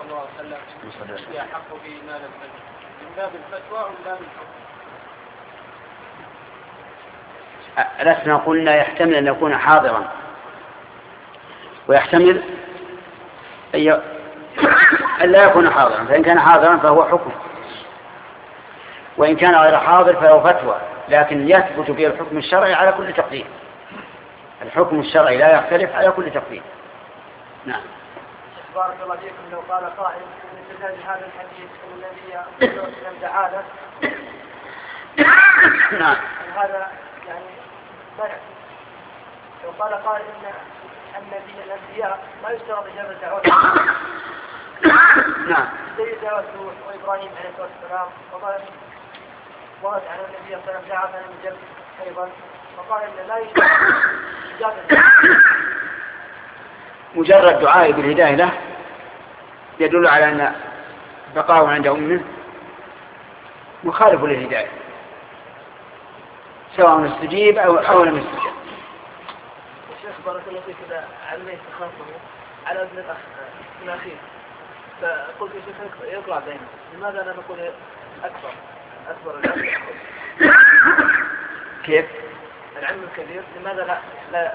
الله عليه وسلم هي حق في مال الفتوى من باب الفتوى ومن باب الحكم؟ لسنا قلنا يحتمل أن يكون حاضرا ويحتمل أن لا يكون حاضرا، فإن كان حاضرا فهو حكم، وإن كان غير حاضر فهو فتوى، لكن يثبت به الحكم الشرعي على كل تقدير. الحكم الشرعي لا يختلف على كل تقدير. نعم. بارك الله فيكم. لو قال قائل من استدلال هذا الحديث ان النبي لم دعاله نعم. هذا يعني منع. لو قال قائل ان الانبياء ما يشترط اجابه دعوات نعم. زي دعوة نوح وابراهيم عليه الصلاه والسلام، وقال ورد على النبي صلى الله عليه وسلم دعا فلم يجب ايضا، وقال ان لا يشترط اجابه. مجرد دعاء بالهداية له يدل على أن بقاءه عند أمه مخالف للهداية، سواء استجيب أو لم يستجيب. الشيخ بارك الله فيك إذا علمت خاصه على ابن الأخ من أخيه، فقلت يا شيخ يقرأ دائما، لماذا لا نقول أكبر العلم؟ كيف؟ العلم الكبير لماذا لا